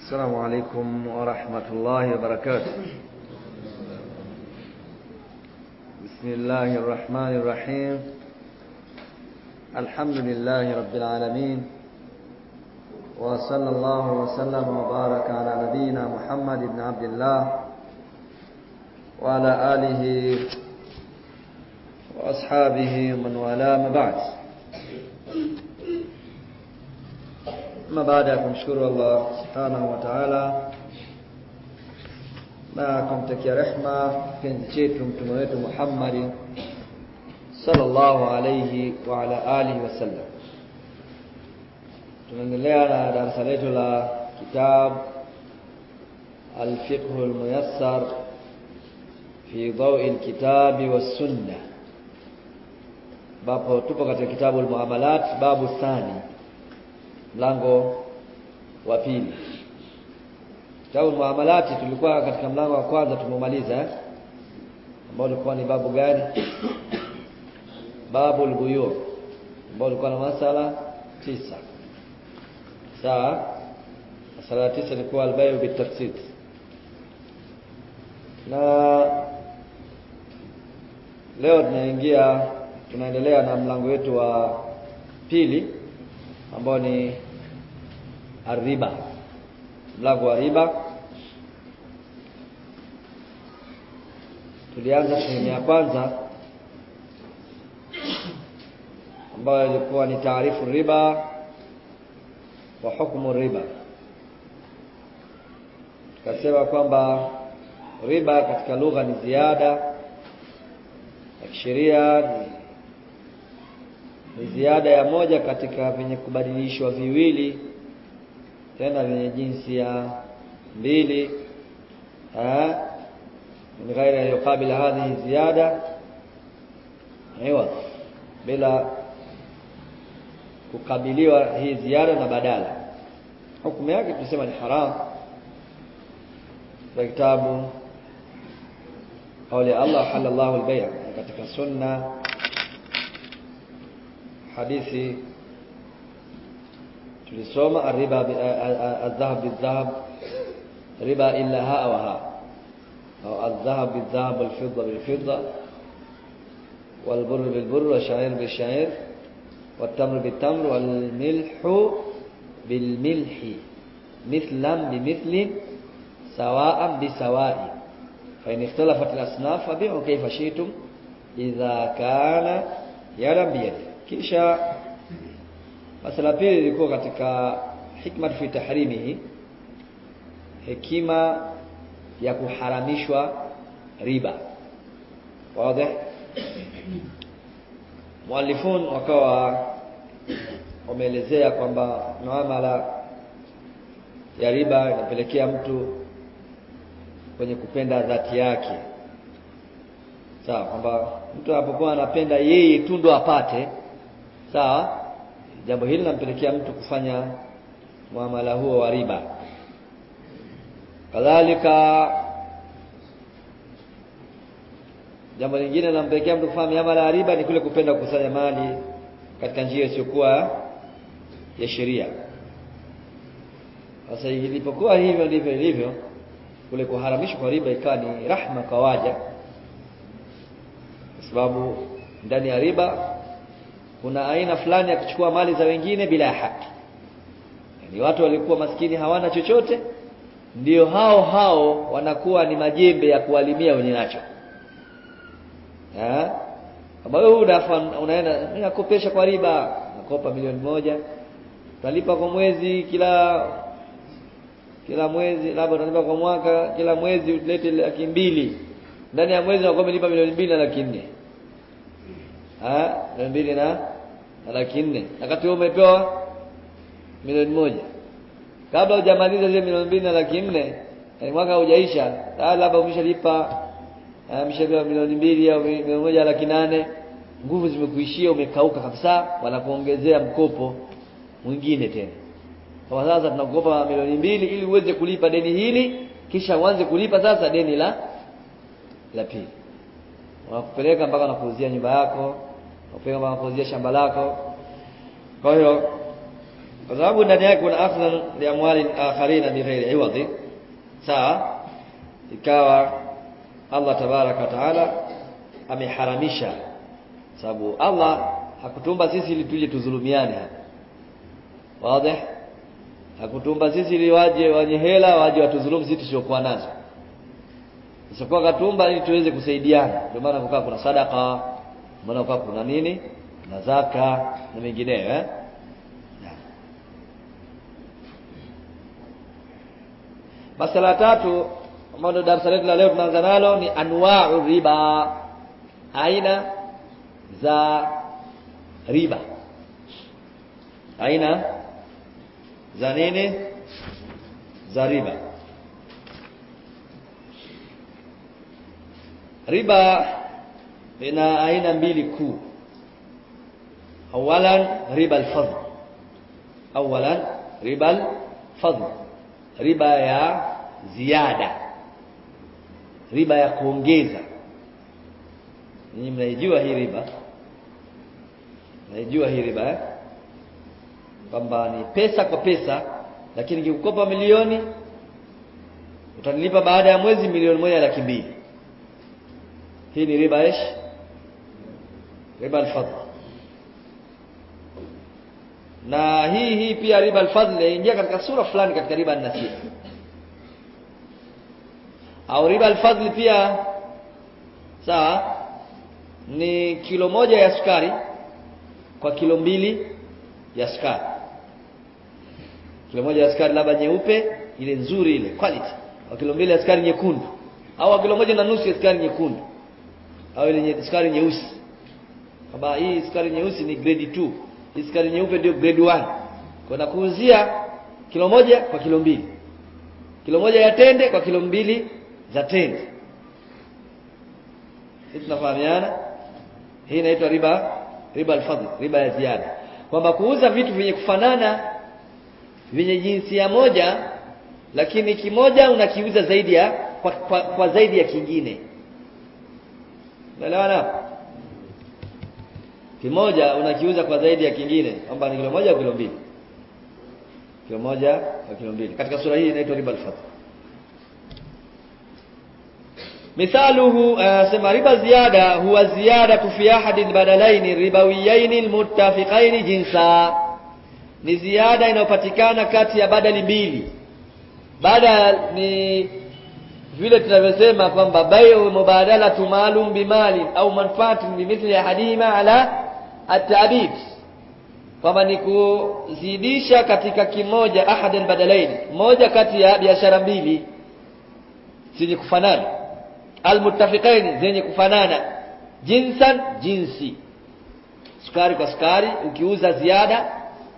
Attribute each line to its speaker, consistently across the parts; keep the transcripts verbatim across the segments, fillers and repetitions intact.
Speaker 1: السلام عليكم ورحمة الله وبركاته. بسم الله الرحمن الرحيم. الحمد لله رب العالمين، وصلى الله وسلم وبارك على نبينا محمد بن عبد الله وعلى آله وأصحابه ومن والاه. ما بعد ما baada ya kumshukuru Allah subhanahu wa ta'ala na kumtakia rehma kipenzi chetu mtume wetu Muhammad sallallahu alayhi wa ala alihi wasallam, tunaendelea na darasa letu la kitab al-fiqh al-muyassar fi dawi al-kitab was-sunnah, bapo tupo katika kitabu al-muamalat, babu thani, mlango wa pili. Kitabu muamalati tulikuwa katika mlango wa kwanza tumemaliza, eh? ambao ulikuwa ni babu gani? Babu al-buyu', ambao ulikuwa na masala tisa. Sawa? Masala tisa ilikuwa al-bay' bit-taqsid. Na leo tunaingia tunaendelea na mlango wetu wa pili ambao ni ar-riba, mlango wa riba. Tulianza sehemu ya kwanza ambayo ilikuwa ni taarifu riba wa hukumu riba. Tukasema kwamba riba katika lugha ni ziada, ya kisheria ni ni ziada ya moja katika vyenye kubadilishwa viwili, tena vyenye jinsi ya mbili, eh ni ghairi yuqabil hadhihi ziyada aiwa, bila kukabiliwa hii ziada na badala. Hukumu yake tunasema ni haram kwa kitabu kauli Allah halallahu al-bay', katika sunna hadithi tulisoma ar-riba al-dhahab bil-dhahab riba illa ha wa ha, au al-dhahab bil-dhahab wal-fidda bil-fidda wal-burr bil-burr wash-sha'ir bil-sha'ir wat-tamr bil-tamr wal-milhu bil-milhi mithlan bimithlin sawa'an bisawa'i fa in ikhtalafat al-asnaf fabi'u kayfa shi'tum idha kana yadan biyadi. Kisha masala pili ilikuwa katika hikma fi tahrimihi, hekima ya kuharamishwa riba. Wazi? Muallifun wakawa wameelezea kwamba muamala ya riba inapelekea mtu kwenye kupenda dhati yake. Sawa, kwamba mtu anapokuwa anapenda yeye tu ndo apate, sawa, jambo hili linampelekea mtu kufanya muamala huo wa riba. Kadhalika jambo lingine linampelekea mtu kufanya muamala wa riba ni kule kupenda kukusanya mali katika njia isiyokuwa ya sheria. Sasa ilipokuwa hivyo ndivyo ilivyo, kule kuharamishwa kwa riba ikawa ni rahma kwa waja, kwa sababu ndani ya riba kuna aina fulani ya kuchukua mali za wengine bila haki. Yaani watu walikuwa maskini hawana chochote, ndio hao hao wanakuwa ni majembe ya kuwalimia wenye nacho. Eh? Kama wewe unafa unaenda unakopesha kwa riba, nakopa milioni moja, utalipa kwa mwezi, kila kila mwezi labda utalipa kwa mwaka, kila mwezi ulete laki mbili. Ndani ya mwezi unakuwa umelipa milioni mbili na laki nne. Ah, milioni mbili na laki nne. Wakati wewe umepewa milioni moja. Kabla hujamaliza zile milioni mbili na laki nne, yani mwaka hujaisha, labda umeshalipa umeshapewa milioni mbili au milioni moja laki nane, nguvu zimekuishia, umekauka kabisa, wanakuongezea mkopo mwingine tena. Kwa sasa tunakukopa milioni mbili ili uweze kulipa deni hili, kisha uanze kulipa sasa deni la la pili. Wanakupeleka mpaka nakuuzia nyumba yako, wanakupeleka mpaka nakuuzia shamba lako. Kwa hiyo kwa sababu ndani yake kuna akhdhan li amwali akharina bighairi iwadhi. Sawa, ikawa Allah tabaraka wa taala ameharamisha, sababu Allah hakutumba sisi ili tuje tuzulumiane hapa. Wazi? Hakutumba sisi ili waje wenye hela waje watuzulumu sisi tusiokuwa nazo. Isipokuwa katumba ili tuweze kusaidiana. Ndio maana kukaa kuna sadaka, maana kukaa kuna nini? Na zaka na mengineyo eh? Masala tatu ambayo darasa letu la leo tunaanza nalo ni anwa'u riba, aina za riba. Aina za nini? Za riba. Riba ina aina mbili kuu. Awalan riba al-fadl. Awalan riba al-fadl, riba ya ziada, riba ya kuongeza. Ninyi mnaijua hii riba? Mnaijua hii riba eh? Kwamba ni pesa kwa pesa, lakini nikikukopa milioni utanilipa baada ya mwezi milioni moja laki mbili. Hii ni riba ish? Riba al-fadl. Na hii hii pia riba al-fadl inaingia katika sura fulani katika riba an-nasi'a. Au riba al-fadl pia sawa ni kilo moja ya sukari kwa kilo mbili ya sukari. Kilo moja ya sukari labda nyeupe ile nzuri ile quality, kwa kilo mbili ya sukari nyekundu, au kilo moja na nusu ya sukari nyekundu, au ile sukari nyeusi. Kama hii sukari nyeusi ni grade two, hii sukari nyeupe ndio grade one. Kwa nakuuzia kilo moja kwa kilo mbili. Kilo moja ya tende kwa kilo mbili za tende. Sisi tunafahamiana? Hii inaitwa riba, riba al-fadl, riba ya ziada. Kwamba kuuza vitu vyenye kufanana, vyenye jinsia moja, lakini kimoja unakiuza zaidi ya kwa, kwa, kwa zaidi ya kingine. Unaelewana? Kimoja unakiuza kwa zaidi ya kingine, kwamba ni kilo moja au kilo mbili. Kilo moja au kilo mbili. Katika sura hii inaitwa riba al-fadl. Mithaluhu uh, sema riba ziyada huwa ziyadatu fi ahadil badalaini ribawiyaini almuttafiqaini jinsa, ni ziada inayopatikana kati ya badali mbili. Badal ni vile tunavyosema kwamba bai'u mubadalatu maalum bimali au manfaatin bimithli ahadima ala at-ta'bid, kwamba ni kuzidisha katika kimoja ahadil badalaini, moja kati ya biashara mbili zenye kufanana, almuttafiqaini zenye kufanana, jinsan jinsi, sukari kwa sukari ukiuza ziada,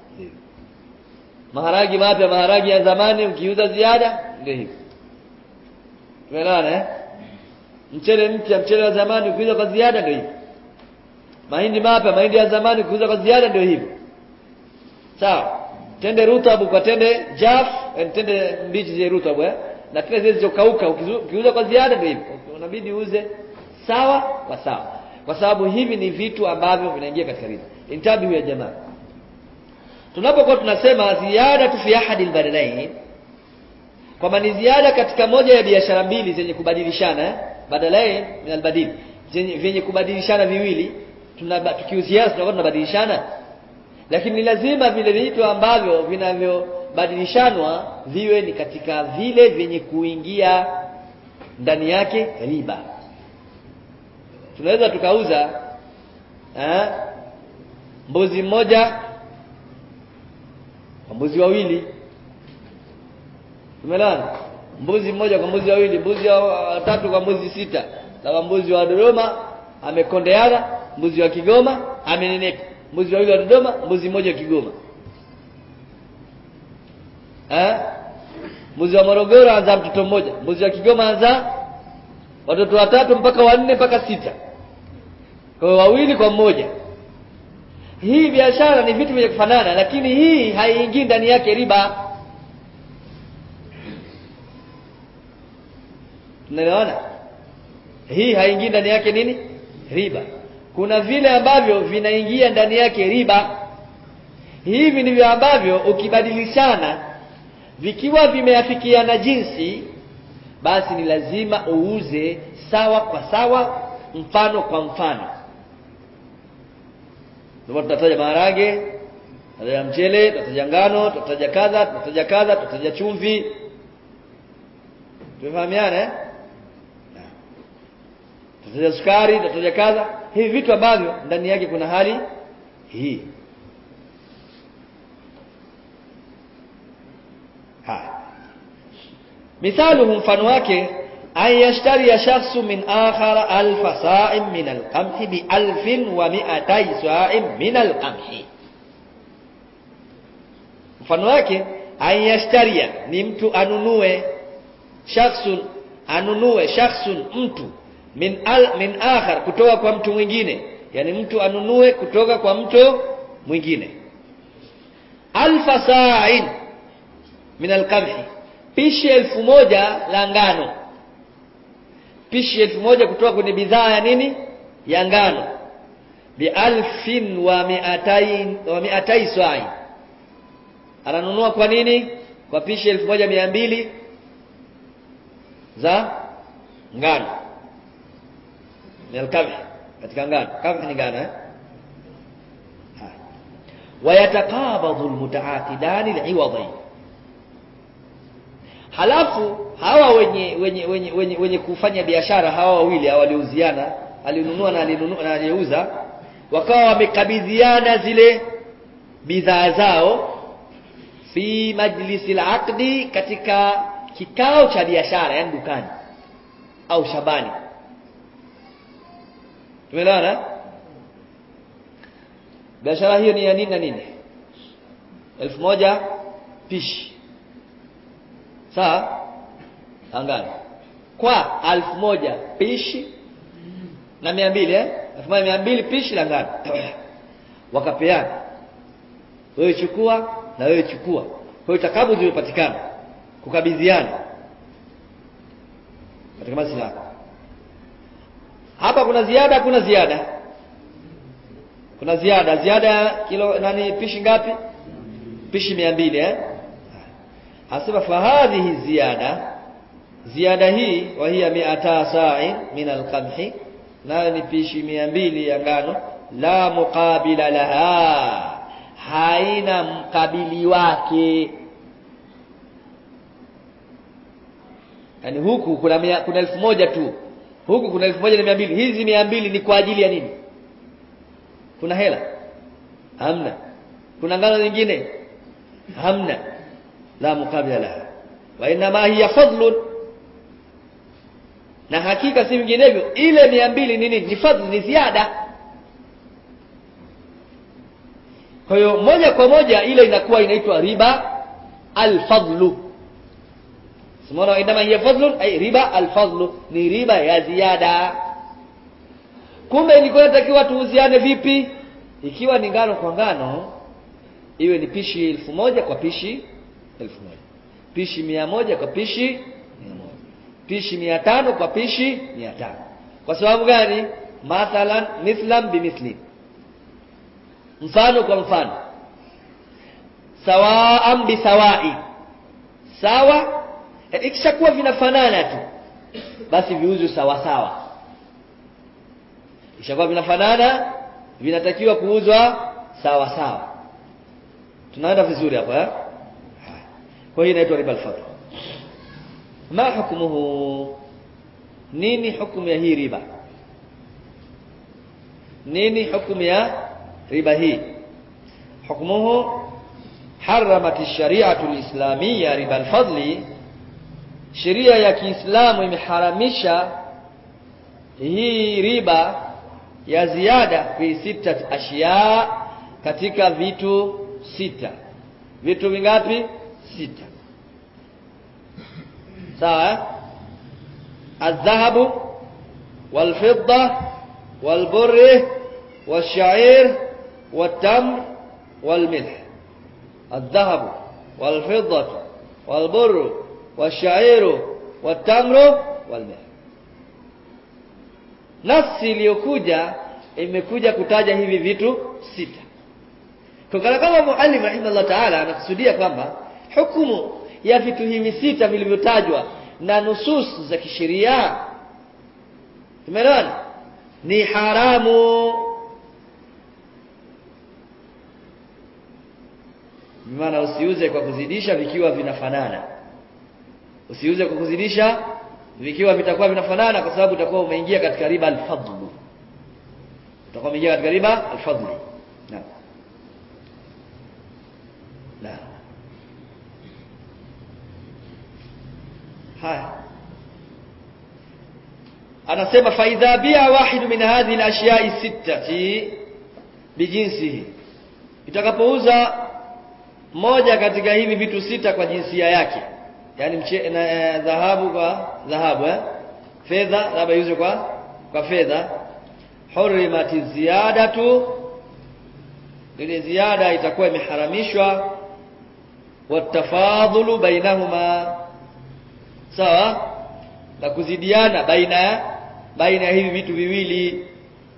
Speaker 1: maharagi mapya maharagi ya zamani ukiuza ziada, ndio hivyo. Tumeelewana eh? Mchele mpya mchele wa zamani ukiuza kwa ziada, ndio hivyo. Mahindi mapya mahindi ya zamani ukiuza kwa ziada, ndio hivyo. Sawa? Tende rutabu kwa tende jaf, tende mbichi zile rutabu eh? Na tende zile zilizokauka ukiuza kwa ziada, ndio hivyo. Unabidi uuze sawa kwa sawa, kwa sababu hivi ni vitu ambavyo vinaingia katika riba. Intabihu ya jamaa, tunapokuwa tunasema ziada tu fi ahadil badalain, kwamba ni ziada katika moja ya biashara mbili zenye kubadilishana eh? Badalain min albadil, zenye vyenye kubadilishana viwili, tukiuziana tunakuwa tunabadilishana, lakini ni lazima vile vitu ambavyo vinavyobadilishanwa viwe ni katika vile vyenye kuingia ndani yake riba. Tunaweza tukauza eh, mbuzi mmoja kwa mbuzi wawili. Tumelana mbuzi mmoja kwa mbuzi wawili, mbuzi wa tatu kwa mbuzi sita. Sawa, mbuzi wa Dodoma amekondeana, mbuzi wa Kigoma amenenepa. Mbuzi wawili wa Dodoma, mbuzi mmoja wa Kigoma. Eh? Mbuzi wa Morogoro anza mtoto mmoja, mbuzi wa Kigoma anza watoto watatu mpaka wanne mpaka sita. Kwa wawili kwa mmoja. Hii biashara ni vitu vya kufanana, lakini hii haiingii ndani yake riba. Unaelewana? Hii haingii ndani yake nini? Riba. Kuna vile ambavyo vinaingia ndani yake riba. Hivi ndivyo ambavyo ukibadilishana vikiwa vimeafikiana jinsi, basi ni lazima uuze sawa kwa sawa, mfano kwa mfano. Ndio tutataja maharage, tutataja mchele, tutataja ngano, tutataja kadha, tutataja kadha, tutataja chumvi. Tumefahamiana eh? Tutataja sukari, tutataja kadha. Hivi vitu ambavyo ndani yake kuna hali hii. Ha. Mithaluhu, mfano wake, an yashtari shakhsu min akhara alf sa'im min al-qamhi bi alfin wa mi'atay sa'im min al-qamhi. Mfano wake, an yashtari, ni mtu anunue, shakhsun anunue, shakhsun mtu, min al min akhar, kutoka kwa mtu mwingine, yani mtu anunue kutoka kwa mtu mwingine, alf sa'in min al-qamhi, pishi elfu moja la ngano. Pishi elfu moja kutoka kwenye bidhaa ya nini? Ya ngano. Bi alfin wa mi'atayn wa mi'atay sa'i. Ananunua kwa nini? Kwa pishi elfu moja mia mbili za ngano. Ni al-qamh, katika ngano. Qamh ni ngano eh? Wa yataqabadhu al-muta'aqidani al-'iwadayn. Halafu hawa wenye wenye wenye wenye, wenye kufanya biashara hawa wawili hawa waliuziana, alinunua na alinunua na aliuza, wakawa wamekabidhiana zile bidhaa zao fi majlisi al-aqdi, katika kikao cha biashara, yani dukani au shambani. Tumeelewana? Biashara hiyo ni ya nini na nini? elfu moja pishi. Sawa? Angani. Kwa elfu moja pishi na mia mbili eh? elfu moja mia mbili pishi la ngano. Wakapeana. Wewe chukua na wewe chukua. Kwa hiyo takabudhi imepatikana. Kukabidhiana. Katika masuala. Hapa kuna ziada, kuna ziada. Kuna ziada, ziada kilo nani, pishi ngapi? Pishi mia mbili eh? Hasema fa hadhihi ziyada, ziada hii wa hiya mi'ata sa'in min al-qamhi, na ni pishi mia mbili ya ngano, la muqabila laha, haina mkabili wake. Yani huku kuna mia, kuna elfu moja tu, huku kuna elfu moja na mia mbili. Hizi mia mbili ni kwa ajili ya nini? Kuna hela? Hamna. Kuna ngano nyingine? Hamna. La mukabila laha, wa inma hiya fadlun, na hakika si vinginevyo ile mia mbili nini? Ni fadl, ni ziada. Kwa hiyo moja kwa moja ile inakuwa inaitwa riba al-fadlu. Simona, inma hiya fadlun ay riba al-fadlu, ni riba ya ziada. Kumbe ilikuwa inatakiwa tuuziane vipi? Ikiwa ni ngano kwa ngano, iwe ni pishi elfu moja kwa pishi elfu moja, pishi mia moja kwa pishi mia moja, pishi mia tano kwa pishi mia tano. Kwa sababu gani? Mathalan mithlan bimithli, mfano kwa mfano, sawaan bisawai, sawa. Ikishakuwa vinafanana tu, basi viuzwe sawa sawa. Ikishakuwa vinafanana, vinatakiwa kuuzwa sawa sawa. Tunaenda vizuri hapa eh? Kwa hiyo inaitwa riba al-fadl. Ma hukmuhu, nini hukumu ya hii riba? Nini hukumu ya riba hii? Hukmuhu, haramat ash-shari'atu al-islamiyya riba al-fadli, sheria ya Kiislamu imeharamisha hii riba ya ziada fi sita ashiya, katika vitu sita. Vitu vingapi? Sita. Sawa? Adh-dhahabu wal-fidda wal-burr wash-sha'ir wat-tamr wal-milh. Adh-dhahabu wal-fidda wal-burr wash-sha'ir wat-tamr wal-milh. Nafsi iliyokuja imekuja kutaja hivi vitu sita. Kwa kana kama muallim rahimahullah ta'ala anakusudia kwamba hukumu ya vitu hivi sita vilivyotajwa na nusus za kisheria tumeelewana ni haramu. Maana usiuze kwa kuzidisha vikiwa vinafanana. Usiuze kwa kuzidisha vikiwa vitakuwa vinafanana kwa sababu utakuwa umeingia katika riba al-fadl. Utakuwa umeingia katika riba al-fadl. Naam. Naam. Haya. Anasema fa idha bi'a wahid min hadhihi al-ashya'i sittati bijinsihi. Itakapouza moja katika hivi vitu sita kwa jinsia yake, yani mche, na, eh, dhahabu kwa dhahabu eh fedha labda yuzo kwa kwa fedha, hurimati ziyadatu, ile ziada itakuwa imeharamishwa, watafadhulu bainahuma, sawa, na kuzidiana baina baina ya hivi vitu viwili,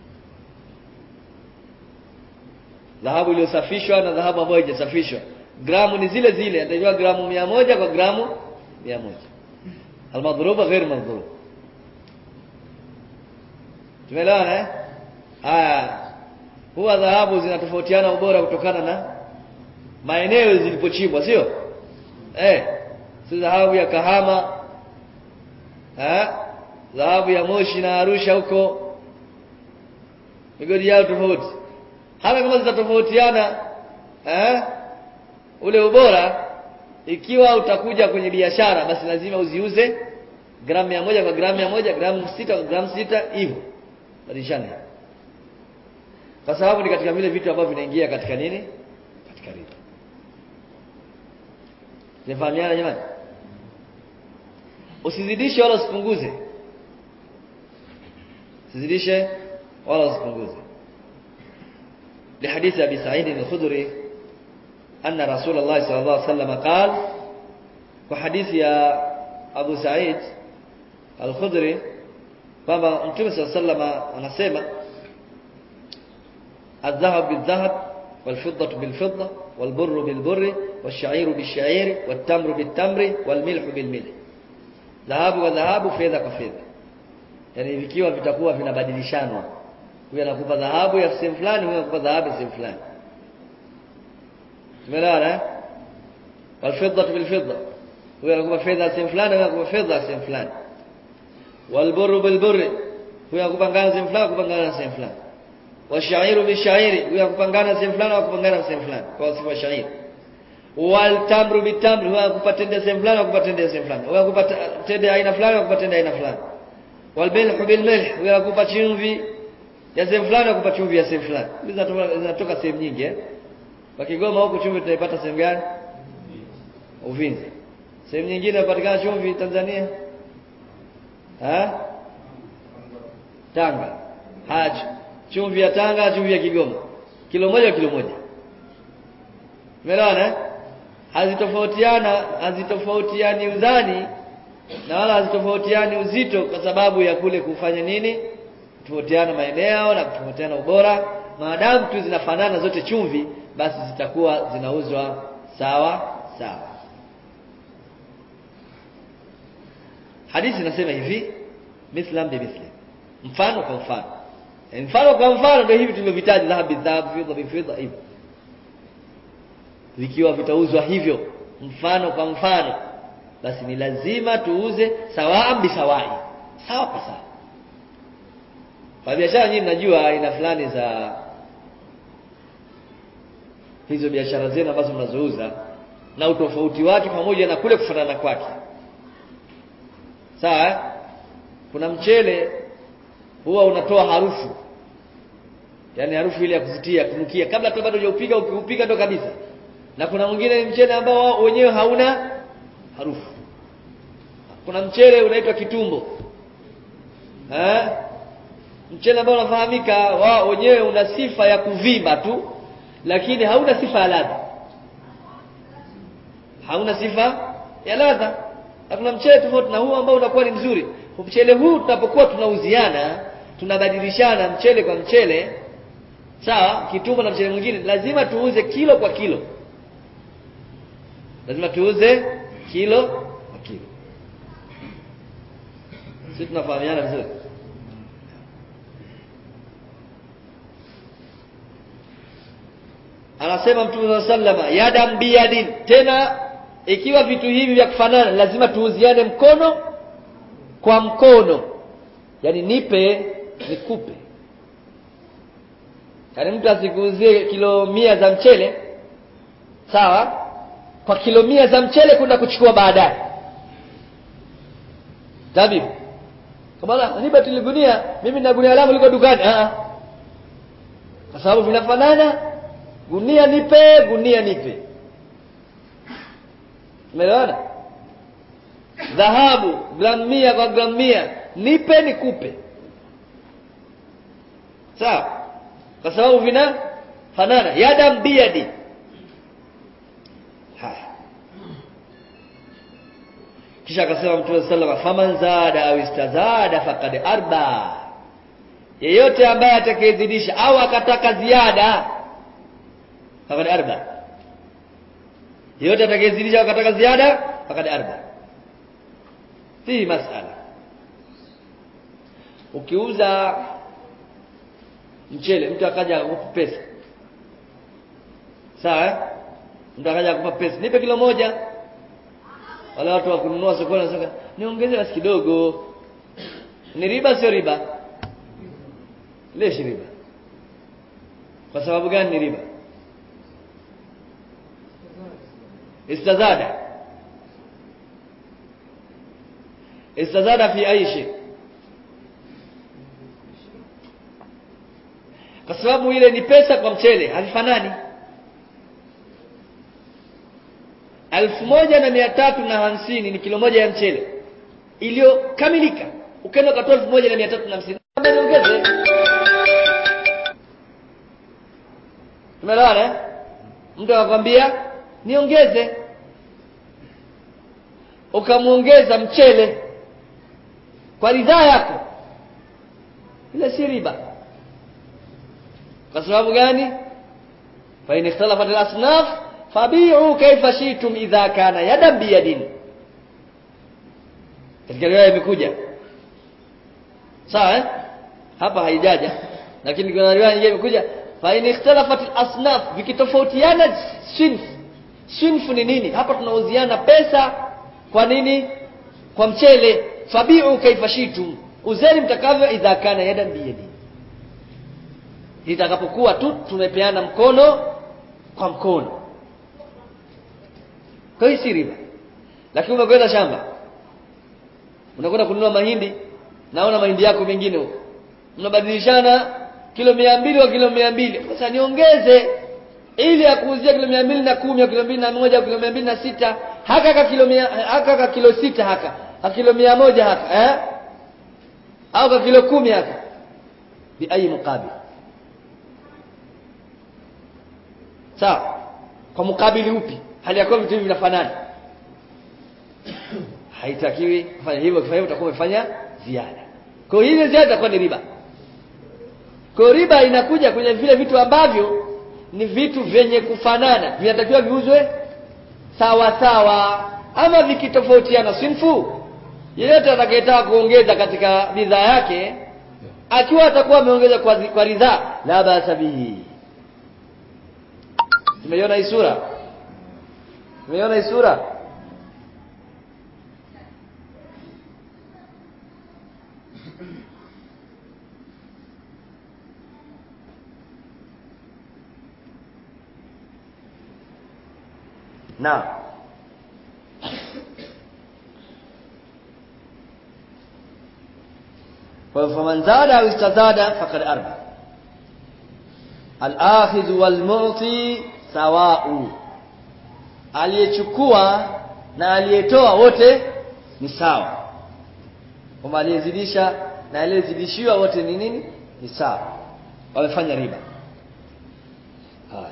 Speaker 1: dhahabu iliyosafishwa na dhahabu ambayo haijasafishwa. Gramu ni zile zile, atajua gramu mia moja kwa gramu mia moja. Al-madhruba ghair madhrub. Tumeelewana eh? Haya. Huwa dhahabu zinatofautiana ubora kutokana na maeneo zilipochimbwa, sio? Eh. Si dhahabu ya Kahama, eh? Dhahabu ya Moshi na Arusha huko. Migodi yao tofauti. Hata kama zitatofautiana eh ule ubora, ikiwa utakuja kwenye biashara basi lazima uziuze gramu mia moja kwa gramu mia moja, gramu sita kwa gramu sita, hivyo badilishana, kwa sababu ni katika vile vitu ambavyo vinaingia katika nini, katika riba. Tunafahamiana jamani? Usizidishe wala usipunguze, usizidishe wala usipunguze. لحديث أبي سعيد الخدري أن رسول الله صلى الله عليه وسلم قال, وحديث يا أبو سعيد الخدري kwamba Mtume صلى الله عليه وسلم anasema الذهب بالذهب والفضة بالفضة والبر بالبر والشعير بالشعير والتمر بالتمر والملح بالملح. Dhahabu kwa dhahabu, fedha kwa fedha, yani vikiwa vitakuwa vinabadilishanwa, huyu anakupa dhahabu ya sehemu fulani, huyu anakupa dhahabu ya sehemu fulani. Tumeelewana eh? Wal fidda bil fidda, huyu anakupa fedha ya sehemu fulani, huyu anakupa fedha ya sehemu fulani. Wal burru bil burri, huyu anakupa ngano sehemu fulani, anakupa ngano sehemu fulani. Washairu bil shairi, huyu anakupa ngano sehemu fulani, anakupa ngano sehemu fulani, kwa sifa shairi. Wal tamru bit tamri, huyu anakupa tende sehemu fulani, anakupa tende sehemu fulani. Huyu anakupa tende aina fulani, anakupa tende aina fulani. Wal milhu bil milh, huyu anakupa chumvi ya sehemu fulani, anakupa chumvi ya sehemu fulani. Hizo zinatoka sehemu nyingi eh. Kwa Kigoma huko chumvi tunaipata sehemu gani? Uvinza. Sehemu nyingine inapatikana chumvi Tanzania? Ha? Tanga. Haji. Chumvi ya Tanga, chumvi ya Kigoma. Kilo moja kilo moja. Umeelewana eh? Hazitofautiana, hazitofautiani uzani na wala hazitofautiani uzito kwa sababu ya kule kufanya nini? Kutofautiana maeneo na kutofautiana ubora. Maadamu tu zinafanana zote chumvi, basi zitakuwa zinauzwa sawa sawa. Hadithi inasema hivi, mithlan bi mithli, mfano kwa mfano. E, mfano kwa mfano ndio hivi tulivyovitaja, dhahabu dhahabu, fedha bi fedha, hivyo vikiwa vitauzwa hivyo mfano kwa mfano, basi ni lazima tuuze sawa bi sawai, sawa kwa sawa. Kwa biashara nyinyi mnajua aina fulani za hizo biashara zenu ambazo mnazouza na utofauti wake pamoja na kule kufanana kwake. Sawa? Kuna mchele huwa unatoa harufu, yani harufu ile ya kuvutia, kunukia kabla tu bado hujaupiga, ukiupika ndo kabisa. Na kuna mwingine mchele ambao wenyewe hauna harufu. Kuna mchele unaitwa kitumbo. Eh? Mchele ambao unafahamika wao wenyewe una sifa ya kuvimba tu, lakini hauna sifa ya ladha. Hauna sifa ya ladha. Hakuna mchele tofauti na huu ambao unakuwa ni mzuri. Mchele huu tunapokuwa tunauziana, tunabadilishana mchele kwa mchele, sawa, kitumbo na mchele mwingine, lazima tuuze kilo kwa kilo. Lazima tuuze kilo kwa kilo. Sisi tunafahamiana vizuri. Anasema Mtume sallama, yadam biyadin, tena ikiwa vitu hivi vya kufanana lazima tuuziane mkono kwa mkono. Yaani nipe nikupe. Yaani mtu asikuuzie kilo mia za mchele, sawa, kwa kilo mia za mchele kwenda kuchukua baadaye. Tabibu, kama nipa tiligunia, mimi na gunia langu liko dukani. Ah. Kwa sababu vinafanana, gunia nipe, gunia nipe. Umeelewana? Dhahabu gramu mia kwa gramu mia, nipe nikupe. Sawa? Kwa sababu vina fanana, yadam biyadi. Haya. Kisha akasema Mtume sallallahu alaihi wasallam, faman zada au istazada faqad arba. Yeyote ambaye atakayezidisha au akataka ziada faqad arba. Yeyote atakayezidisha au akataka ziada faqad arba. Hii masala. Ukiuza mchele, mtu akaja akupa pesa. Sawa eh? Mtu akaja akupa pesa, nipe kilo moja. Wala watu wa kununua sokoni wanasema, niongeze basi kidogo. Ni riba sio riba? Leshi riba. Kwa sababu gani ni riba? Istazada. Istazada fi aishi. Kwa sababu ile ni pesa kwa mchele, havifanani. Alfu moja na mia tatu na hamsini ni kilo moja ya mchele iliyokamilika. Ukaenda ukatoa elfu moja na mia tatu na hamsini, niongeze. Tumeelewana eh? Mtu anakuambia niongeze, ukamuongeza mchele kwa ridhaa yako, ile si riba. Kwa sababu gani? Fa in ikhtalafat al-asnaf fabi'u kayfa shi'tum idha kana yadan biyadin. Katika riwaya imekuja. Sawa eh? Hapa haijaja, lakini kuna riwaya nyingine imekuja, fa in ikhtalafat al-asnaf, vikitofautiana sinf. Sinf ni nini? Hapa tunauziana pesa kwa nini? Kwa mchele. Fabi'u kayfa shi'tum, uzeni mtakavyo idha kana yadan biyadin. Itakapokuwa tu tumepeana mkono kwa mkono. Kwa hiyo si riba. Lakini umekwenda shamba, unakwenda kununua mahindi, naona mahindi yako mengine huko, unabadilishana kilo mia mbili kwa kilo mia mbili. Sasa niongeze ili akuuzia kilo mia mbili na kumi au kilo mia mbili na moja au kilo mia mbili na sita, haka ka kilo mia, haka ka kilo sita haka, haka kilo mia moja haka, eh? Au ka kilo kumi haka. Bi ayi muqabil? Sawa, kwa mukabili upi? Hali yako vitu hivi vinafanana. Haitakiwi kufanya hivyo, kufanya utakuwa umefanya ziada. Kwa hiyo ile ziada itakuwa ni riba. Kwa riba inakuja kwenye vile vitu ambavyo ni vitu vyenye kufanana, vinatakiwa viuzwe sawa sawa. Ama vikitofautiana sinfu, yeyote atakayetaka kuongeza katika bidhaa yake, akiwa atakuwa ameongeza kwa, kwa ridhaa, la basa bihi. Tumeiona hii sura? Tumeiona hii sura? Na faman zada au istazada faqad arba. Al-akhidhu wal-mu'ti sawa'u, aliyechukua na aliyetoa wote ni sawa. Kama aliyezidisha na aliyezidishiwa wote ni nini? Ni sawa, wamefanya riba. Haya,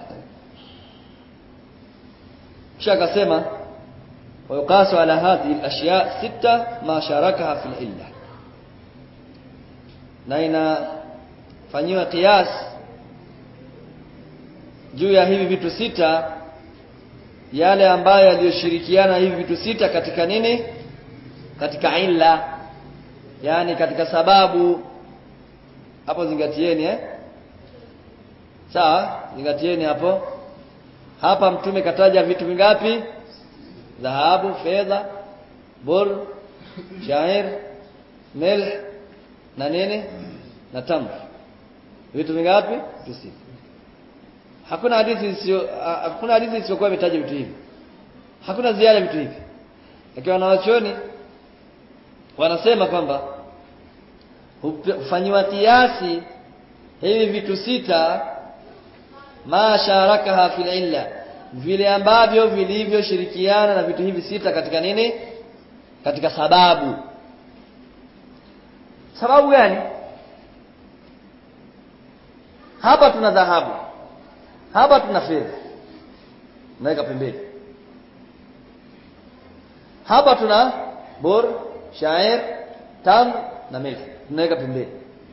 Speaker 1: kisha akasema wa yuqasu ala hadhihi al-ashya sita ma sharakaha fil illa, na inafanyiwa qiyas juu ya hivi vitu sita, yale ambayo yaliyoshirikiana hivi vitu sita katika nini? Katika illa, yani katika sababu. Hapo zingatieni eh sawa, zingatieni hapo. Hapa mtume kataja vitu vingapi? Dhahabu, fedha, bur, shair, milh na nini na tamr. Vitu vingapi? Sita. Hakuna hadithi sio hakuna hadithi isiyokuwa imetaja vitu hivi. Hakuna ziada vitu hivi. Lakini wanawachuoni wanasema kwamba hufanywa kiasi hivi vitu sita ma sharakaha fil illa, vile ambavyo vilivyoshirikiana na vitu hivi sita katika nini? Katika sababu. Sababu gani? Hapa tuna dhahabu, hapa tuna fedha, naweka pembeni. Hapa tuna bor, shair, tam na milk, tunaweka pembeni.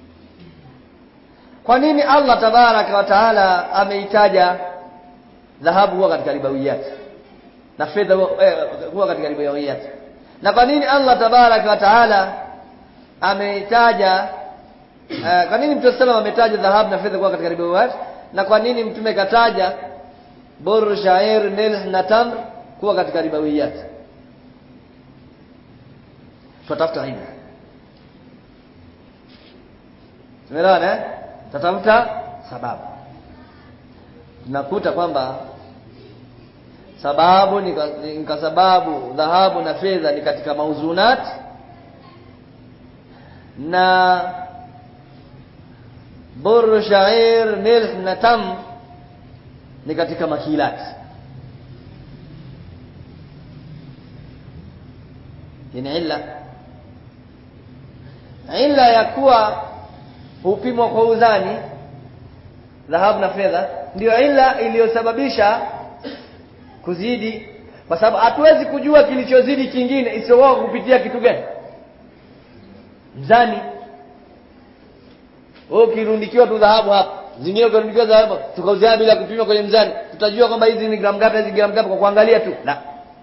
Speaker 1: Kwa nini Allah tabaraka wa taala ameitaja dhahabu huwa katika ribawiyat na fedha huwa katika ribawiyat? Na kwa nini Allah tabaraka wa taala ameitaja uh, kwa nini Mtume sallallahu ametaja dhahabu na fedha huwa katika ribawiyat, na kwa nini Mtume kataja bor, shair, milh na tamr kuwa katika ribawiyat? Tutafuta hili. Tumeelewana eh? Tatafuta sababu. Tunakuta kwamba sababu ni kwa sababu dhahabu na fedha ni katika mauzunat, na bur, shair, milh na tam ni katika makilat. Ni illa illa ya kuwa hupimwa kwa uzani dhahabu na fedha, ndio illa iliyosababisha kuzidi, kwa sababu hatuwezi kujua kilichozidi kingine isiyokuwa kupitia kitu gani? Mzani. Wewe ukirundikiwa tu dhahabu hapa, zingine ukirundikiwa dhahabu tukauzia bila kupima kwenye mzani, tutajua kwamba hizi ni gramu ngapi, hizi gramu ngapi kwa kuangalia tu? La.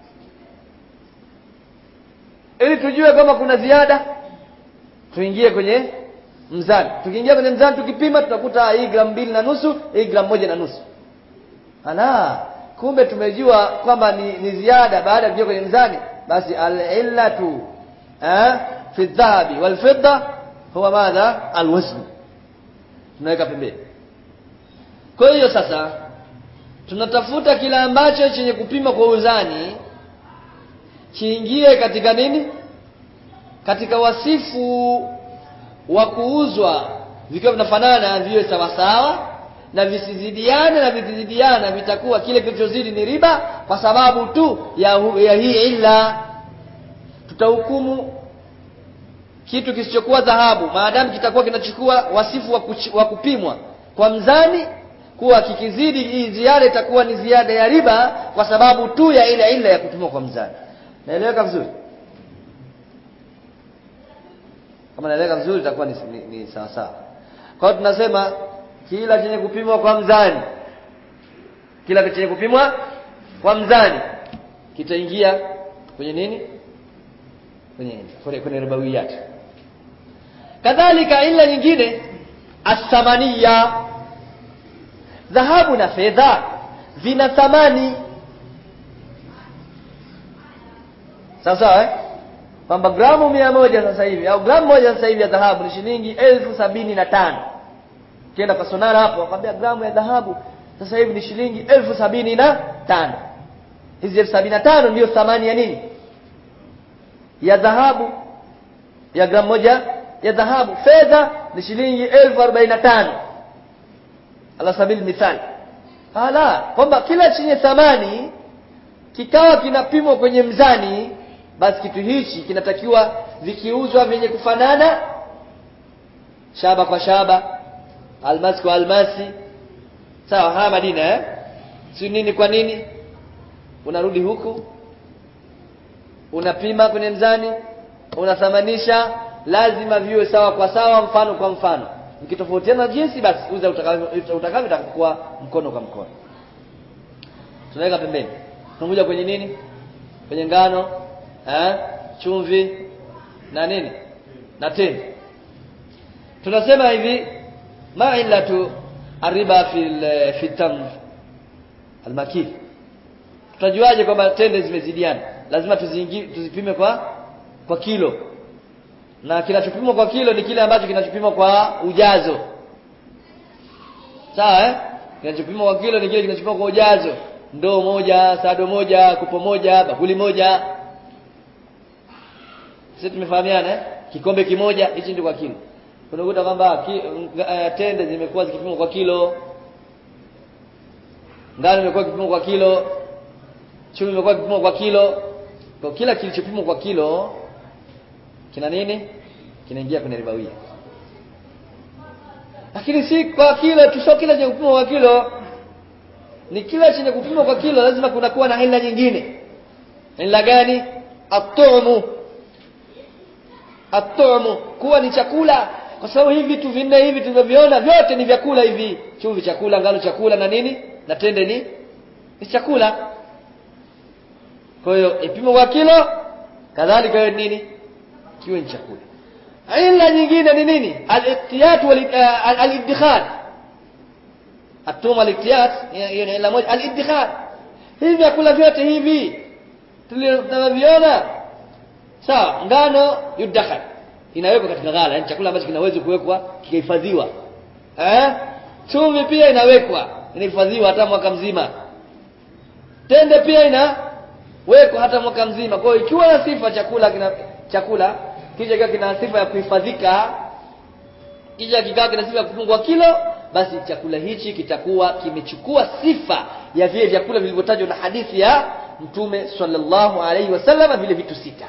Speaker 1: Ili tujue kama kuna ziada, tuingie kwenye mzani. Tukiingia kwenye mzani tukipima, tutakuta hii gramu mbili na nusu, hii gramu moja na nusu. Ala, kumbe tumejua kwamba ni, ni ziada baada ya kuingia kwenye mzani. Basi al-illatu eh fi dhahabi wal fidda huwa madha? Al-wazn. Tunaweka pembeni. Kwa hiyo sasa tunatafuta kila ambacho chenye kupima kwa uzani kiingie katika nini? Katika wasifu wa kuuzwa, vikiwa vinafanana viwe sawa sawa, na visizidiane, na vikizidiana vitakuwa kile kilichozidi ni riba kwa sababu tu ya, ya hii illa. Tutahukumu kitu kisichokuwa dhahabu maadamu kitakuwa kinachukua wasifu wa, kuch, wa kupimwa kwa mzani, kuwa kikizidi hii ziada itakuwa ni ziada ya riba kwa sababu tu ya ile illa ya kupimwa kwa mzani. Naeleweka vizuri? Kama naeleweka vizuri itakuwa ni, ni, ni sawa sawa. Kwa hiyo tunasema kila chenye kupimwa kwa mzani, kila chenye kupimwa kwa mzani kitaingia kwenye nini? Kwenye kwenye, kwenye ribawiyat. Kadhalika illa nyingine as-samaniya. Dhahabu na fedha vina thamani. Sasa eh kwamba gramu mia moja sasa hivi au gramu moja sasa hivi ya dhahabu ni shilingi elfu sabini na tano. Kienda kwa sonara hapo akwambia gramu ya dhahabu sasa hivi ni shilingi elfu sabini na tano. Hizi elfu sabini na tano ndio thamani ya nini? Ya dhahabu, ya gramu moja ya dhahabu. Fedha ni shilingi elfu arobaini na tano. Ala sabili mithali. Hala, kwamba kila chenye thamani kikawa kinapimwa kwenye mzani, basi kitu hichi kinatakiwa vikiuzwa vyenye kufanana, shaba kwa shaba, almasi kwa almasi. Sawa, haya Madina eh? Si nini kwa nini? Unarudi huku, unapima kwenye mzani, unathamanisha, lazima viwe sawa kwa sawa, mfano kwa mfano. Ukitofautiana jinsi basi uza utakavyo utakavyo utakuwa mkono kwa mkono. tunaweka pembeni. Tunakuja kwenye nini? Kwenye ngano, eh, chumvi na nini? Na tende. Tunasema hivi, ma illatu ariba fil fi tamr al-makil. Tutajuaje kwamba tende zimezidiana? Lazima tuziingi tuzipime kwa kwa kilo. Na kinachopimwa kwa kilo ni kile ambacho kinachopimwa kwa ujazo. Sawa eh? Kinachopimwa kwa kilo ni kile kinachopimwa kwa ujazo. Ndoo moja, sado moja, kopo moja, bakuli moja. Sisi tumefahamiana eh? Kikombe kimoja, hichi ndio kwa kilo. Unakuta kwamba uh, tende zimekuwa zikipimwa kwa kilo. Ngano imekuwa ikipimwa kwa kilo. Chumvi imekuwa ikipimwa kwa kilo. Kwa kila kilichopimwa kwa kilo kina nini? Kinaingia kwenye ribawia. Lakini si kwa kilo tu, sio kila chenye kupimwa kwa kilo. Ni kila chenye kupimwa kwa kilo lazima kuna kuwa na ila nyingine. Ila gani? At-tu'mu. At-tu'mu kuwa ni chakula, kwa sababu hivi vitu vinne hivi tunavyoviona vyote ni vyakula hivi. Chumvi chakula, ngano chakula na nini? Na tende ni ni chakula. Kwa hiyo ipimo kwa kilo, kadhalika hiyo nini? Kiwe ni chakula. Ila nyingine ni nini? Al-iqtiyat wal al-iddikhar. At-tum al-iqtiyat hiyo ni ila moja, al-iddikhar. Hivi vyakula vyote hivi tunavyoviona, sawa, ngano yudakhal, inawekwa katika ghala, yani chakula ambacho kinaweza kuwekwa kikahifadhiwa. Eh? Chumvi pia inawekwa, inahifadhiwa hata mwaka mzima. Tende pia inawekwa hata mwaka mzima. Kwa hiyo ikiwa na sifa chakula kina chakula kisha kika kina sifa ya kuhifadhika, kisha kikao kina sifa ya kupungua kilo, basi chakula hichi kitakuwa kimechukua sifa ya vile vyakula vilivyotajwa na hadithi ya Mtume sallallahu alaihi wasallam, vile vitu sita.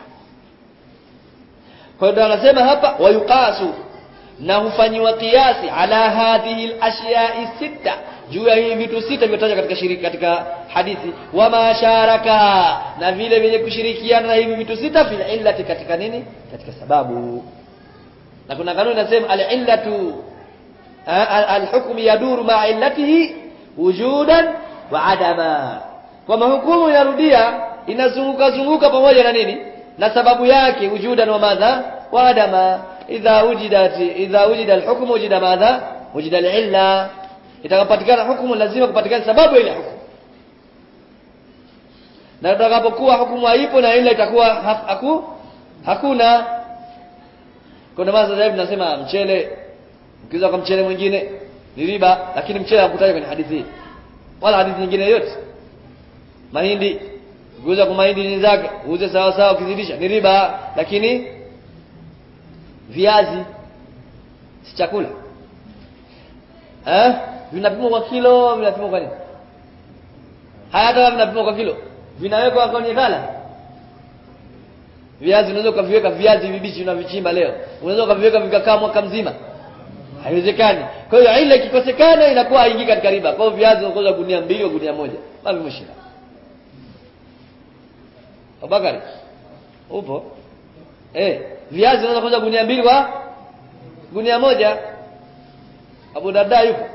Speaker 1: Kwa hiyo anasema hapa wayuqasu, na hufanywa kiasi ala hadhihi al-ashya'i sita, juu ya hivi vitu sita vilivyotajwa katika shiriki katika hadithi, wa masharaka, na vile vile kushirikiana na hivi vitu sita fil illati, katika nini? Katika sababu. Na kuna kanuni inasema al-illatu al-hukm yaduru ma'a illatihi wujudan wa adama. Kwa mahukumu inarudia, inazunguka zunguka pamoja na nini? Na sababu yake, wujudan wa madha wa adama. Idha wujidat idha wujida al-hukm wujida madha? Wujida al-illa. Itakapatikana hukumu lazima kupatikana sababu ile hukumu. Na itakapokuwa hukumu haipo na ila itakuwa haku hakuna. Kuna maana zaidi tunasema mchele, ukiuza kwa mchele mwingine ni riba, lakini mchele hakutajwa kwenye hadithi hii wala hadithi nyingine yote. Mahindi, ukiuza kwa mahindi ni zake, uuze sawa sawa, ukizidisha ni riba, lakini viazi si chakula. Eh? Vinapimwa kwa kilo, vinapimwa kwa nini? Hata vinapimwa kwa kilo, vinawekwa kwenye ghala. Viazi unaweza kuviweka viazi vibichi unavichimba leo, unaweza kuviweka vikakaa mwaka mzima. Haiwezekani. Kwa hiyo ile ikikosekana inakuwa haingii katika riba. Kwa hiyo viazi unakoza gunia mbili au gunia moja, mavi mshida. Abakari upo? Eh, viazi unaweza kuuza gunia mbili kwa gunia moja. Abu Darda yupo?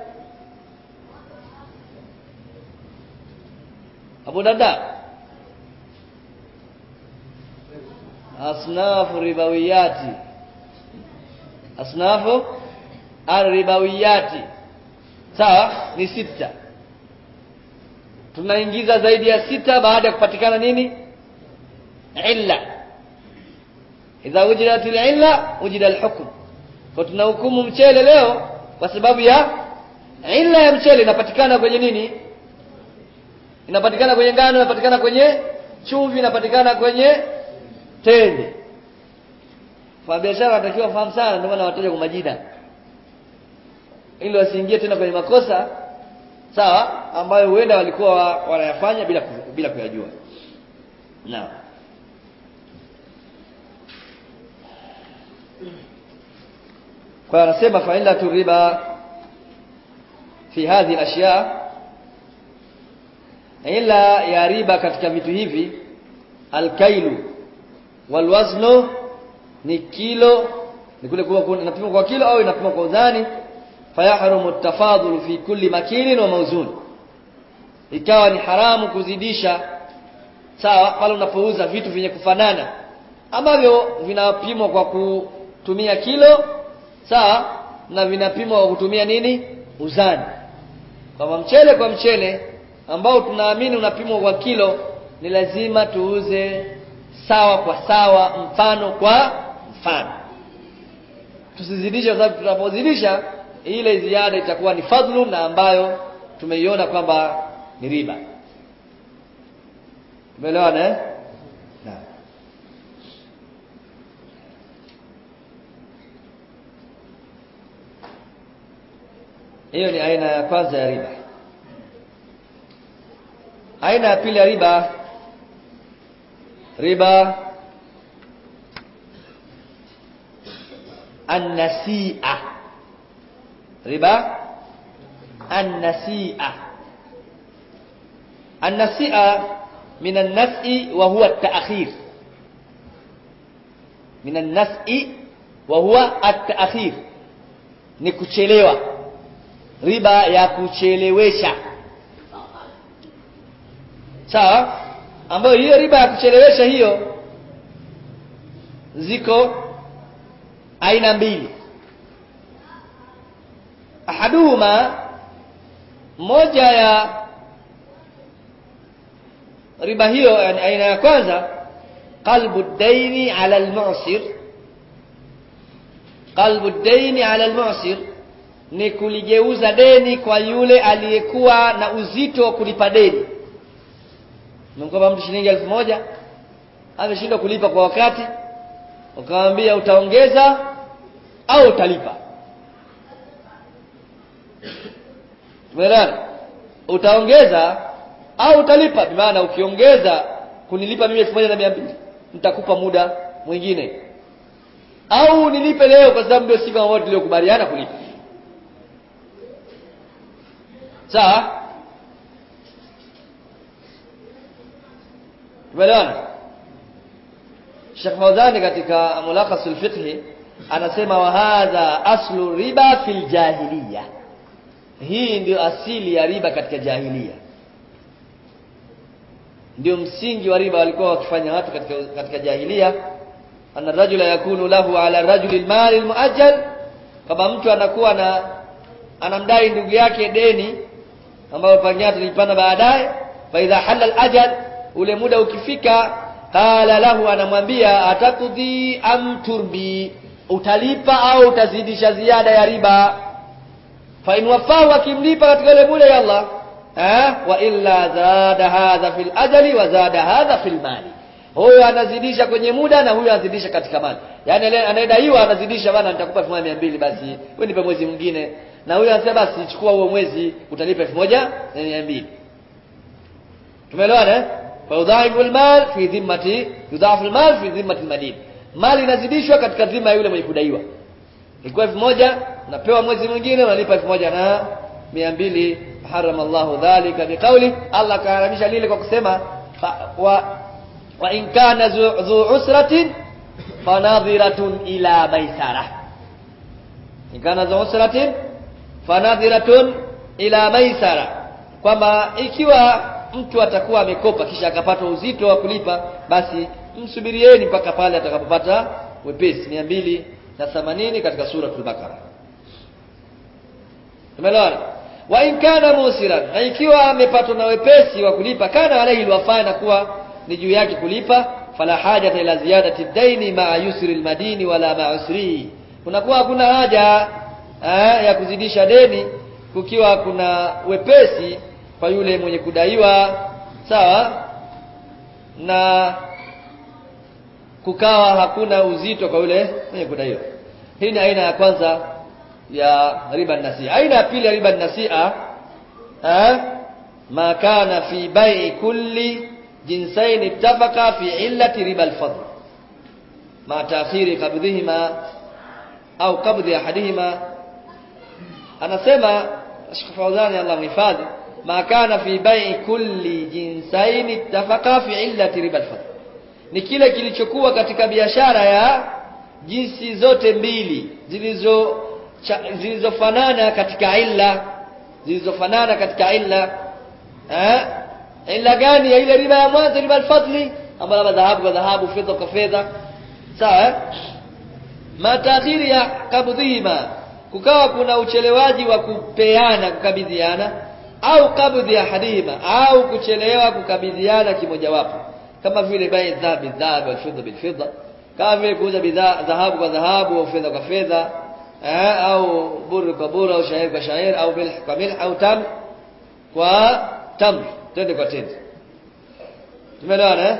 Speaker 1: Abu Darda? Asnafu ribawiyati. Asnafu ar-ribawiyati. Sawa, ni sita. Tunaingiza zaidi ya sita baada ya kupatikana nini? Illa. Idha wujidatil illa wujida al-hukm. Kwa tunahukumu mchele leo kwa sababu ya illa ya mchele inapatikana kwenye nini? Inapatikana kwenye ngano, inapatikana kwenye chumvi, inapatikana kwenye tende. Kwa biashara wanatakiwa fahamu sana, ndio maana wataja kwa majina, ili wasiingie tena kwenye makosa, sawa, ambayo huenda walikuwa wanayafanya bila bila kuyajua. Naam. Kwa anasema fa illa riba fi hadhi al-ashya, illa ya riba katika vitu hivi, al-kailu wal waznu, ni kilo, ni kule kwa inapimwa kwa kilo au inapimwa kwa uzani. Fayahrumu at-tafadhulu fi kulli makilin wa mawzun, ikawa ni haramu kuzidisha, sawa, pale unapouza vitu vyenye kufanana ambavyo vinapimwa kwa kutumia kilo, sawa, na vinapimwa kwa kutumia nini? Uzani. Kama mchele kwa mchele ambao tunaamini unapimwa kwa kilo, ni lazima tuuze sawa kwa sawa, mfano kwa mfano. Tusizidishe, kwa sababu tunapozidisha ile ziada itakuwa ni fadhlu na ambayo tumeiona kwamba ni riba. Umeelewana eh? Naam. Hiyo ni aina ya kwanza ya riba. Aina ya pili ya riba, riba an-nasi'a. Riba an-nasi'a. An-nasi'a min an-nas'i wa huwa at-ta'khir. Min an-nas'i wa huwa at-ta'khir, ni kuchelewa. Riba ya kuchelewesha, sawa, ambayo hiyo riba ya kuchelewesha hiyo ziko aina mbili. Ahaduhuma, moja ya riba hiyo, yani aina ya kwanza, qalbu ad-daini ala al-mu'sir. Qalbu ad-daini ala al-mu'sir ni kuligeuza deni kwa yule aliyekuwa na uzito wa kulipa deni. Mkopa mtu shilingi elfu moja, ameshindwa kulipa kwa wakati, ukamwambia utaongeza au utalipa. Tumeelewana? Utaongeza au utalipa, kwa maana ukiongeza kunilipa mimi elfu moja na mia mbili, nitakupa muda mwingine, au nilipe leo kwa sababu ndio siku ambayo tuliokubaliana kulipa. Sawa? Tumeelewana? Sheikh Fawzani katika Mulakhasul Fiqh anasema wa hadha aslu riba fil jahiliya. Hii ndio asili ya riba katika jahiliya. Ndio msingi wa riba walikuwa wakifanya watu katika katika jahiliya. Anna rajula yakunu lahu ala rajuli almal almuajjal, kama mtu anakuwa na anamdai ndugu yake deni ambayo pangia tulipanda baadaye, fa idha halal ajal, ule muda ukifika, qala lahu, anamwambia atakudhi am turbi, utalipa au utazidisha ziada ya riba. Fa in wafahu, akimlipa katika ile muda, ya Allah, eh, wa illa zada hadha fil ajali wa zada hadha fil mali. Huyo anazidisha kwenye muda na huyo anazidisha katika mali. Yaani anayedaiwa anazidisha, bana nitakupa elfu moja na mia mbili, basi wewe nipe mwezi mwingine. Na huyo anasema basi chukua huo mwezi utalipa elfu moja na mia mbili. Tumeelewana eh? Fa yudha'ifu al-mal fi dhimmati, yudha'ifu al-mal fi dhimmati al-madin. Mali inazidishwa katika dhima yule mwenye kudaiwa. Ilikuwa elfu moja, napewa mwezi mwingine unalipa elfu moja na mia mbili. Harama Allahu dhalika biqauli, Allah kaharamisha lile kwa kusema wa wa in kana zu usratin fanadhiratun ila maisara. In kana zu usratin fanadhiratun ila maisara, kwamba ikiwa mtu atakuwa amekopa kisha akapata uzito wa kulipa, basi msubirieni mpaka pale atakapopata wepesi. mia mbili na themanini katika sura al-Baqara. Tumeelewana? Wa in kana musiran, na ikiwa amepatwa na wepesi wa kulipa, kana alayhi alwafa, na kuwa ni juu yake kulipa, fala haja ila ziyadati ad-daini ma'a yusri al-madini wala ma'a usri. Kunakuwa hakuna haja eh, ya kuzidisha deni kukiwa kuna wepesi kwa yule mwenye kudaiwa, sawa, na kukawa hakuna uzito kwa yule mwenye kudaiwa. Hii ni aina ya kwanza ya riba an-nasi'a. Aina ya pili ya riba an-nasi'a, eh, ma kana fi bai'i kulli jinsain ittafaqa fi illati riba al-fadl ma ta'khiri qabdihima au qabdi ahadihima. Anasema Sheikh Fawzani Allah mhifadhi, ma kana fi bai'i kulli jinsain ittafaqa fi illati riba al-fadl, ni kile kilichokuwa katika biashara ya jinsi zote mbili zilizo zilizofanana katika illa, zilizofanana katika illa, eh ila gani ya ile riba ya mwanzo, riba al-fadli ambayo labda dhahabu kwa dhahabu, fedha kwa fedha, sawa eh matakhiri ya kabdhihima, kukawa kuna uchelewaji wa kupeana kukabidhiana, au kabdhi ya hadima, au kuchelewa kukabidhiana kimoja wapo, kama vile bai dhahabu dhahabu, fedha bil fedha, kama vile kuuza bidhaa dhahabu kwa dhahabu au fedha kwa fedha, eh au buru kwa buru au shair kwa shair au milh kwa milh au tam kwa tam, tende kwa tende. Tumeelewana eh?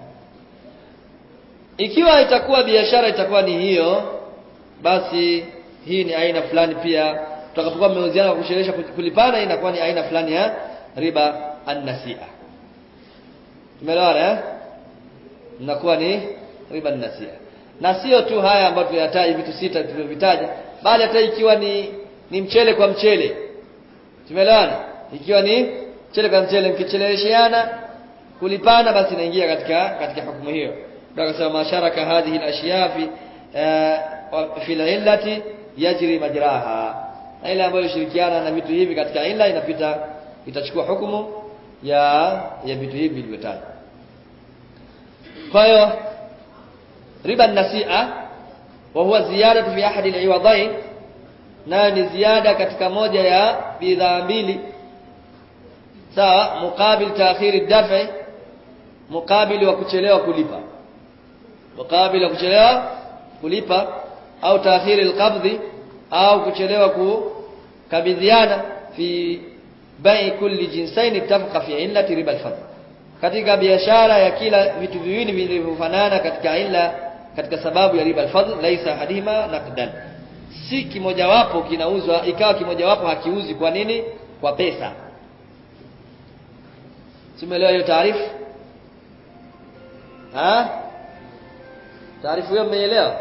Speaker 1: Ikiwa itakuwa biashara itakuwa ni hiyo, basi hii ni aina fulani pia. Tutakapokuwa mmeuziana kwa kusherehesha kulipana, inakuwa ni aina fulani ya riba an-nasi'a. Tumeelewana eh? Inakuwa ni riba an-nasi'a. Na sio tu haya ambayo tuyataja vitu sita tulivyovitaja, bali hata ikiwa ni ni mchele kwa mchele. Tumeelewana? Ikiwa ni mchele kwa mchele, mkicheleweshiana kulipana, basi inaingia katika katika hukumu hiyo. Ndio akasema masharaka hadhihi al-ashya fi fi al-illati yajri majraha, ile ambayo shirikiana na vitu hivi katika illa inapita, itachukua hukumu ya ya vitu hivi vilivyotajwa. Kwa hiyo riba an-nasi'a wa huwa ziyadatu fi ahadi al-iwadain, na ni ziada katika moja ya bidhaa mbili, sawa, mukabil ta'khir ad-daf'i, mukabili wa kuchelewa kulipa, mukabili wa kuchelewa kulipa, au ta'khir al-qabdhi, au kuchelewa kukabidhiana, fi bai kulli jinsaini ittafaqa fi illati riba al-fadl, katika biashara ya kila vitu viwili vilivyofanana katika illa, katika sababu ya riba al-fadl, laisa hadima naqdan, si kimoja wapo kinauzwa ikawa kimoja wapo hakiuzi. Kwa nini? Kwa pesa. Simuelewa hiyo taarifu? Ah? Taarifu hiyo mmeelewa?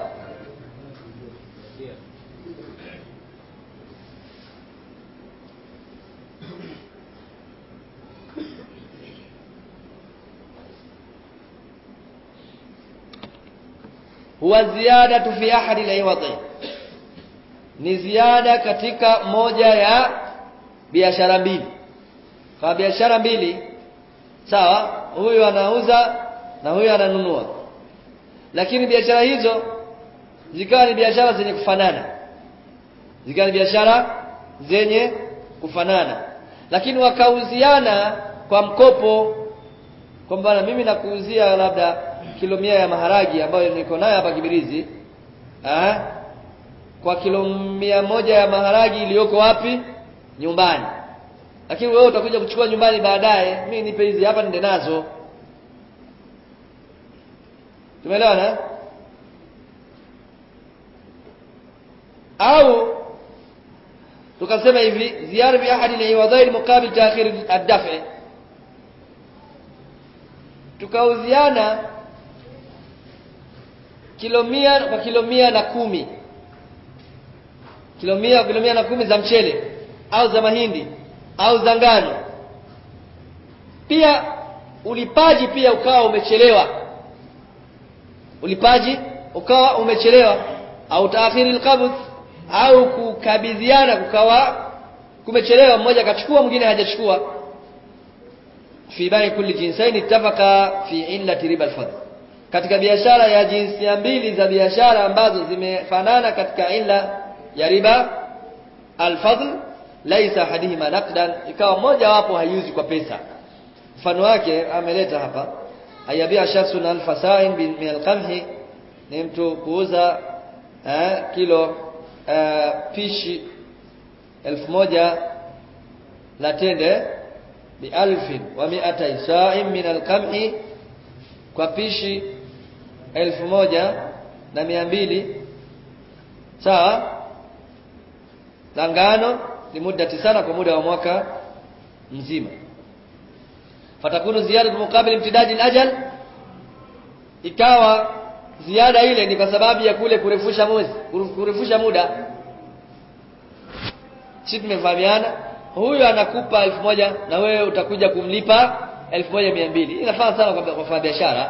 Speaker 1: Huwa ziyadatu fi ahadi al-iwadain, ni ziada katika moja ya biashara mbili. Kwa biashara mbili, sawa, huyu anauza na huyu ananunua, lakini biashara hizo zikawa ni biashara zenye kufanana, zikawa ni biashara zenye kufanana, lakini wakauziana kwa mkopo, kwamba na mimi nakuuzia labda kilo mia ya maharagi ambayo niko nayo hapa Kibirizi, ah kwa kilo mia moja ya maharagi iliyoko wapi? Nyumbani. Lakini wewe utakuja kuchukua nyumbani baadaye, mimi nipe hizi hapa nende nazo. Tumeelewana? Au tukasema hivi, ziyara bi ahadi al-iwadain muqabil ta'khir ad-daf'i, tukauziana kilo mia kwa kilo mia na kumi, kilo mia kilo mia na kumi za mchele au za mahindi au za ngano. Pia ulipaji pia ukawa umechelewa, ulipaji ukawa umechelewa, au ta'khir al-qabd, au kukabidhiana kukawa kumechelewa, mmoja akachukua mwingine hajachukua. Fi bai kulli jinsaini ittafaqa fi illati riba al-fadl, katika biashara ya jinsia mbili za biashara ambazo zimefanana katika illa ya riba al-fadl, laisa hadihima naqdan, ikawa moja wapo haiuzi kwa pesa. Mfano wake ameleta hapa, ayabia shakhsun al-fasain min al-qamhi, ni mtu kuuza eh, kilo eh, pishi elfu moja la tende bi alfin wa mi'atay sa'in min al-qamhi, kwa pishi elfu moja na mia mbili, sawa, la ngano, ni muda tisana, kwa muda wa mwaka mzima. Fatakunu ziyada mukabil imtidadi al-ajal, ikawa ziada ile ni kwa sababu ya kule kurefusha mwezi, kurefusha muda. Sisi tumefahamiana, huyu anakupa elfu moja na wewe utakuja kumlipa elfu moja mia mbili. Inafaa sana kwa kwa biashara.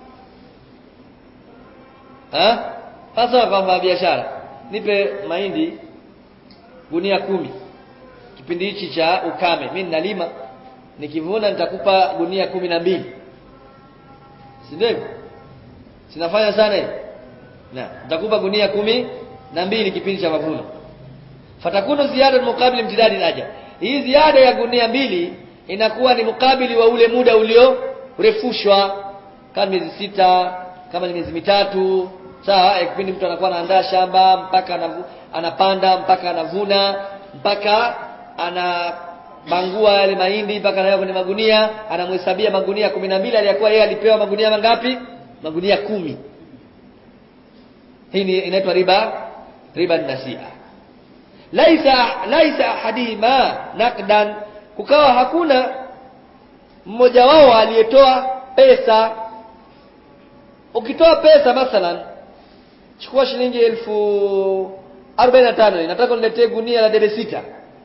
Speaker 1: Ha? Sasa kwa biashara, nipe mahindi gunia kumi kipindi hichi cha ukame, mimi ninalima, nikivuna nitakupa gunia kumi na mbili. Si ndio? Sinafanya sana hivi. Na nitakupa gunia kumi na mbili kipindi cha mavuno. Fatakunu ziada mukabili imtidadi al-ajal. Hii ziada ya gunia mbili inakuwa ni mukabili wa ule muda ulio urefushwa, kama miezi sita, kama ni miezi mitatu. Sawa, kipindi mtu anakuwa anaandaa shamba mpaka anavu, anapanda mpaka anavuna mpaka anabangua yale mahindi mpaka anaweka kwenye magunia, anamhesabia magunia kumi na mbili aliyokuwa yeye alipewa magunia mangapi? Magunia kumi. Hii ni inaitwa riba riba nasia. Laisa laisa hadima naqdan, kukawa hakuna mmoja wao aliyetoa pesa. Ukitoa pesa mathalan, chukua shilingi elfu arobaini na tano, nataka niletee gunia la debe sita.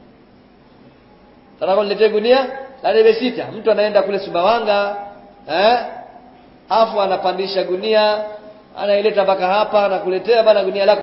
Speaker 1: Nataka niletee gunia la debe sita. Mtu anaenda kule Sumbawanga, eh? Afu anapandisha gunia, anaileta mpaka hapa na kuletea bana gunia lako